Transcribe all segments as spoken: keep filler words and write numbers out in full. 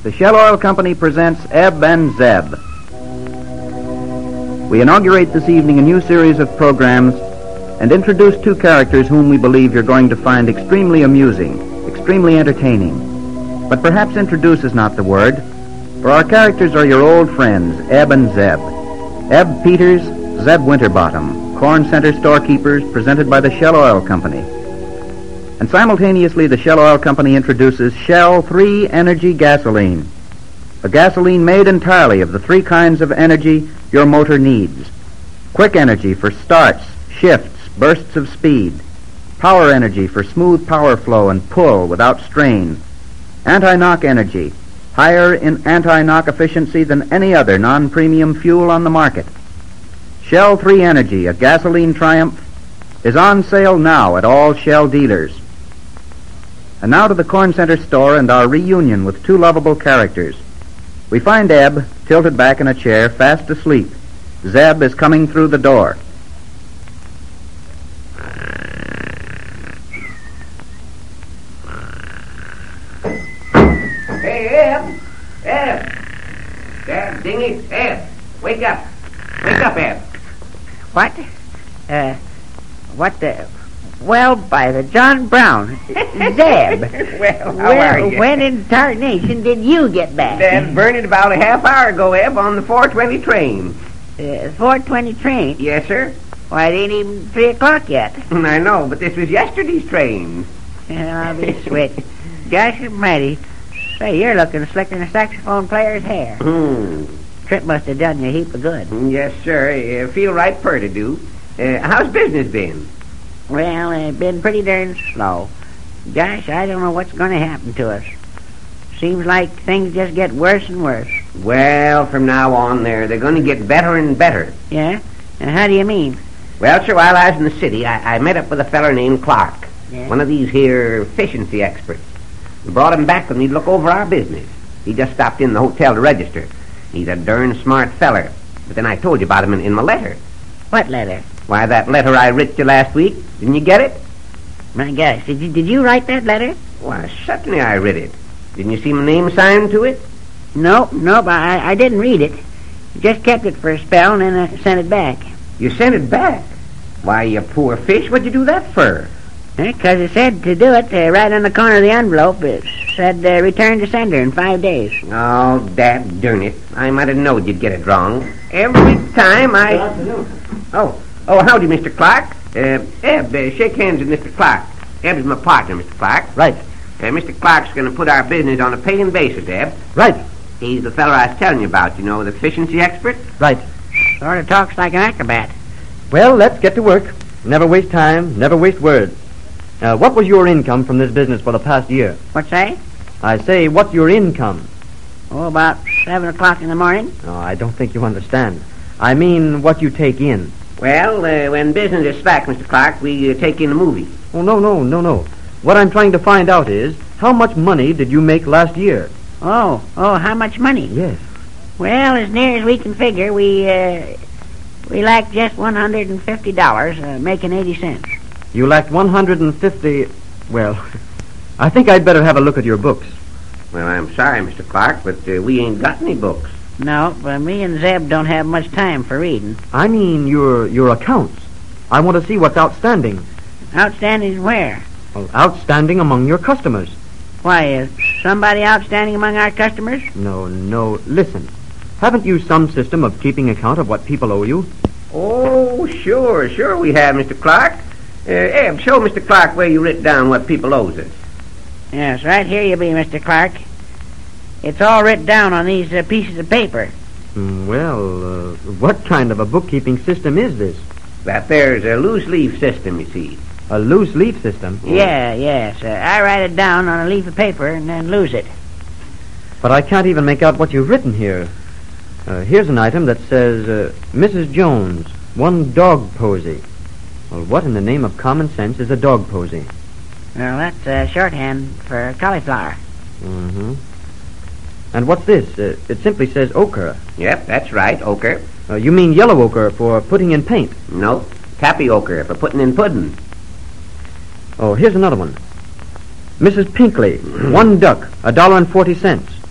the Shell Oil Company presents Ebb and Zeb. We inaugurate this evening a new series of programs and introduce two characters whom we believe you're going to find extremely amusing, extremely entertaining. But perhaps introduce is not the word, for our characters are your old friends, Ebb and Zeb. Ebb Peters, Zeb Winterbottom, Corn Center storekeepers, presented by the Shell Oil Company. And simultaneously, the Shell Oil Company introduces Shell three Energy Gasoline, a gasoline made entirely of the three kinds of energy your motor needs. Quick energy for starts, shifts, bursts of speed. Power energy for smooth power flow and pull without strain. Anti-knock energy, higher in anti-knock efficiency than any other non-premium fuel on the market. Shell three Energy, a gasoline triumph, is on sale now at all Shell dealers. And now to the Corn Center store and our reunion with two lovable characters. We find Ebb tilted back in a chair, fast asleep. Zeb is coming through the door. Hey, Ebb! Ebb! Dad, ding it! Ebb! Wake up! Wake up, Ebb! What? Uh, what the... Well, by the John Brown. Zeb. Well, how well, are you? When in tarnation did you get back? Dad burned it about a half hour ago, Ebb, on the four twenty train. Uh, four twenty train? Yes, sir. Why, it ain't even three o'clock yet. I know, but this was yesterday's train. I'll be switched. Gosh almighty. Say, you're looking slicker than a saxophone player's hair. Hmm. Trip must have done you a heap of good. Yes, sir. Uh, feel right pert to do. Uh, how's business been? Well, it's been pretty darn slow. Gosh, I don't know what's going to happen to us. Seems like things just get worse and worse. Well, from now on there, they're going to get better and better. Yeah? And how do you mean? Well, sir, while I was in the city, I, I met up with a feller named Clark, Yeah? one of these here efficiency experts. We brought him back with me to look over our business. He just stopped in the hotel to register. He's a darn smart feller. But then I told you about him in, in my letter. What letter? Why, that letter I writ you last week. Didn't you get it? My gosh, did you, did you write that letter? Why, certainly I writ it. Didn't you see my name signed to it? No, no, but I, I didn't read it. Just kept it for a spell and then I sent it back. You sent it back? Why, you poor fish, what'd you do that for? Because it said to do it uh, right on the corner of the envelope. It said uh, return to sender in five days. Oh, dad darn it. I might have known you'd get it wrong. Every time I... Good afternoon. Oh, oh, howdy, Mister Clark. Uh, Ebb, uh, shake hands with Mister Clark. Ebb's my partner, Mister Clark. Right. Uh, Mister Clark's going to put our business on a paying basis, Ebb. Right. He's the fellow I was telling you about, you know, the efficiency expert. Right. Sort of talks like an acrobat. Well, let's get to work. Never waste time, never waste words. Uh, what was your income from this business for the past year? What's that? I say, what's your income? Oh, about seven o'clock in the morning. Oh, I don't think you understand. I mean, what you take in. Well, uh, when business is slack, Mister Clark, we uh, take in a movie. Oh, no, no, no, no. What I'm trying to find out is, how much money did you make last year? Oh, oh, how much money? Yes. Well, as near as we can figure, we, uh, we lack just one hundred fifty dollars, uh, making eighty cents. You lacked one hundred fifty... Well, I think I'd better have a look at your books. Well, I'm sorry, Mister Clark, but uh, we ain't got any books. No, but me and Zeb don't have much time for reading. I mean your your accounts. I want to see what's outstanding. Outstanding where? Well, outstanding among your customers. Why, is somebody outstanding among our customers? No, no, listen. Haven't you some system of keeping account of what people owe you? Oh, sure, sure we have, Mister Clark. Uh, Ebb, show Mister Clark where you writ down what people owes us. Yes, right here you be, Mister Clark. It's all written down on these uh, pieces of paper. Mm, Well, uh, what kind of a bookkeeping system is this? That there's a loose leaf system, you see. A loose leaf system? Yeah, yes. Uh, I write it down on a leaf of paper and then lose it. But I can't even make out what you've written here. Uh, here's an item that says, uh, Missus Jones, one dog posy. Well, what in the name of common sense is a dog posy? Well, that's uh, shorthand for cauliflower. Mm-hmm. And what's this? Uh, it simply says ochre. Yep, that's right, ochre. Uh, you mean yellow ochre for putting in paint? No, tapioca for putting in pudding. Oh, here's another one. Missus Pinkley, one duck, a dollar and forty cents.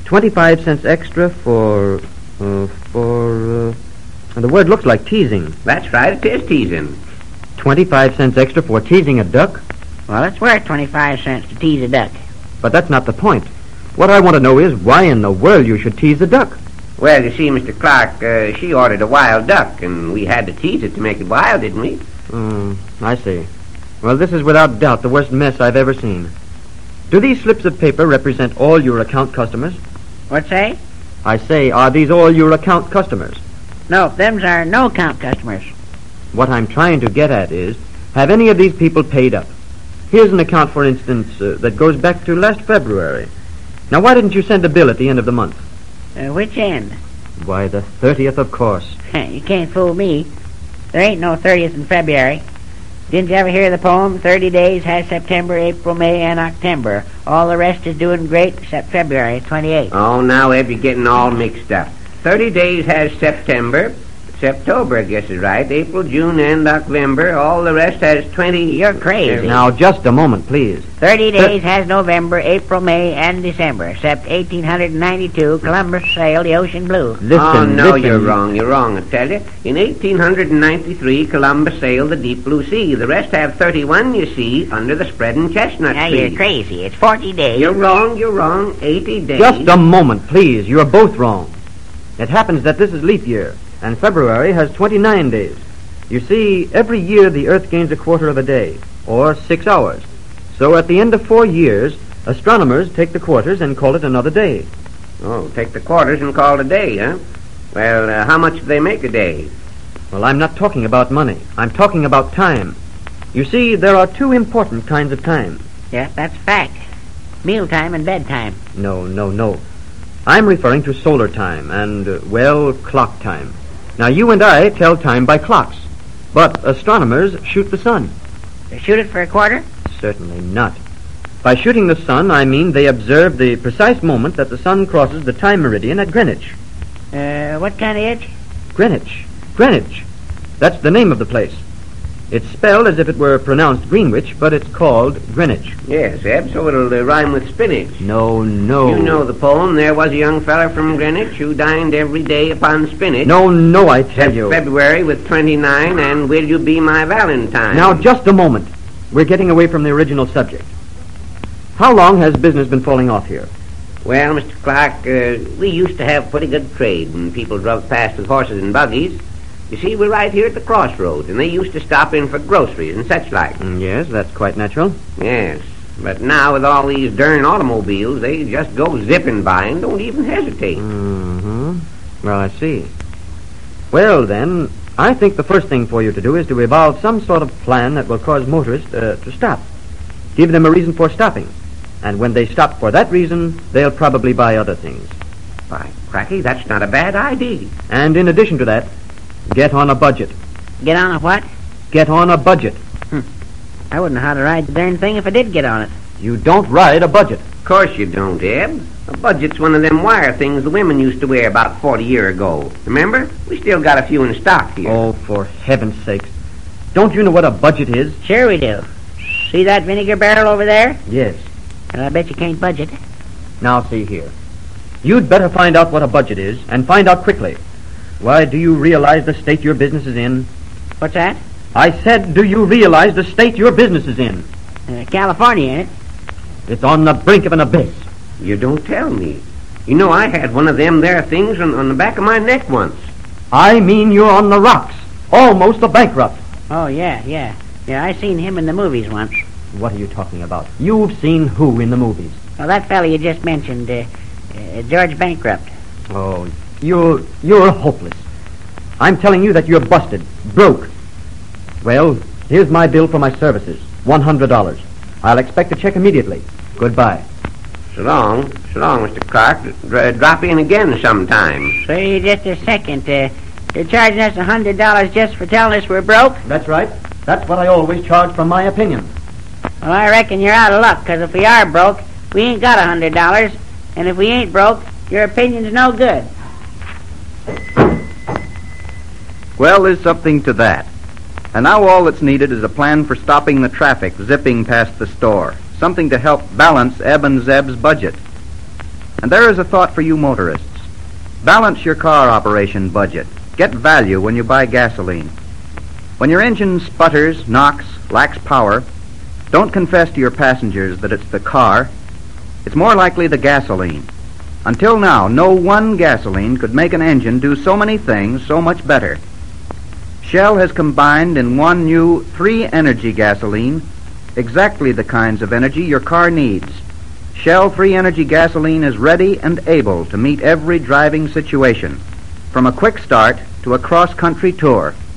twenty-five cents extra for, uh, for, uh, the word looks like teasing. That's right, it is teasing. twenty-five cents extra for teasing a duck? Well, it's worth twenty-five cents to tease a duck. But that's not the point. What I want to know is why in the world you should tease a duck. Well, you see, Mister Clark, uh, she ordered a wild duck, and we had to tease it to make it wild, didn't we? Hmm, I see. Well, this is without doubt the worst mess I've ever seen. Do these slips of paper represent all your account customers? What's that? I say, are these all your account customers? No, them's are no-account customers. What I'm trying to get at is, have any of these people paid up? Here's an account, for instance, uh, that goes back to last February. Now, why didn't you send a bill at the end of the month? Uh, which end? Why, the thirtieth, of course. You can't fool me. There ain't no thirtieth in February. Didn't you ever hear the poem, thirty days has September, April, May, and October. All the rest is doing great except February twenty-eighth. Oh, now, Eb, you're getting all mixed up. Thirty days has September. September, I guess is right. April, June, and November. All the rest has twenty... You're crazy. Now, just a moment, please. Thirty days has November, April, May, and December, except eighteen ninety-two, Columbus sailed the ocean blue. Listen, oh, no, listen. you're wrong. You're wrong, I tell you. In eighteen ninety-three, Columbus sailed the deep blue sea. The rest have thirty-one, you see, under the spreading chestnut Now, tree. you're crazy. It's forty days. You're wrong, you're wrong. eighty days. Just a moment, please. You're both wrong. It happens that this is leap year, and February has twenty-nine days. You see, every year the Earth gains a quarter of a day, or six hours. So at the end of four years, astronomers take the quarters and call it another day. Oh, take the quarters and call it a day, huh? Well, uh, how much do they make a day? Well, I'm not talking about money. I'm talking about time. You see, there are two important kinds of time. Yeah, that's a fact. Mealtime and bedtime. No, no, no. I'm referring to solar time and, uh, well, clock time. Now, you and I tell time by clocks, but astronomers shoot the sun. They shoot it for a quarter? Certainly not. By shooting the sun, I mean they observe the precise moment that the sun crosses the time meridian at Greenwich. Uh, what kind of itch? Greenwich. Greenwich. That's the name of the place. It's spelled as if it were pronounced Greenwich, but it's called Greenwich. Yes, Eb, so it'll uh, rhyme with spinach. No, no. You know the poem, there was a young feller from Greenwich who dined every day upon spinach. No, no, I tell Except you. February with twenty-nine, and will you be my Valentine? Now, just a moment. We're getting away from the original subject. How long has business been falling off here? Well, Mister Clark, uh, we used to have pretty good trade when people drove past with horses and buggies. You see, we're right here at the crossroads, and they used to stop in for groceries and such like. Mm, yes, that's quite natural. Yes, but now with all these darn automobiles, they just go zipping by and don't even hesitate. Mm-hmm. Well, I see. Well, then, I think the first thing for you to do is to evolve some sort of plan that will cause motorists uh, to stop. Give them a reason for stopping. And when they stop for that reason, they'll probably buy other things. By cracky, that's not a bad idea. And in addition to that, get on a budget. Get on a what? Get on a budget. I wouldn't know how to ride the darn thing if I did get on it. You don't ride a budget. Of course you don't, Eb. A budget's one of them wire things the women used to wear about forty years ago. Remember? We still got a few in stock here. Oh, for heaven's sakes. Don't you know what a budget is? Sure we do. See that vinegar barrel over there? Yes. Well, I bet you can't budget. Now, see here. You'd better find out what a budget is, and find out quickly. Why, do you realize the state your business is in? What's that? I said, do you realize the state your business is in? Uh, California, ain't it? It's on the brink of an abyss. You don't tell me. You know, I had one of them there things on, on the back of my neck once. I mean, you're on the rocks. Almost a bankrupt. Oh, yeah, yeah. Yeah, I seen him in the movies once. What are you talking about? You've seen who in the movies? Well, that fella you just mentioned, uh, uh, George Bankrupt. Oh, you're, you're hopeless. I'm telling you that you're busted, broke. Well, here's my bill for my services, one hundred dollars. I'll expect a check immediately. Goodbye. So long. So long, Mister Clark. D- drop in again sometime. Say, just a second. Uh, you're charging us one hundred dollars just for telling us we're broke? That's right. That's what I always charge from my opinion. Well, I reckon you're out of luck, because if we are broke, we ain't got one hundred dollars. And if we ain't broke, your opinion's no good. Well, there's something to that. And now all that's needed is a plan for stopping the traffic zipping past the store. Something to help balance Eb and Zeb's budget. And there is a thought for you motorists. Balance your car operation budget. Get value when you buy gasoline. When your engine sputters, knocks, lacks power, don't confess to your passengers that it's the car. It's more likely the gasoline. Until now, no one gasoline could make an engine do so many things so much better. Shell has combined in one new three-energy gasoline exactly the kinds of energy your car needs. Shell three-energy gasoline is ready and able to meet every driving situation, from a quick start to a cross-country tour.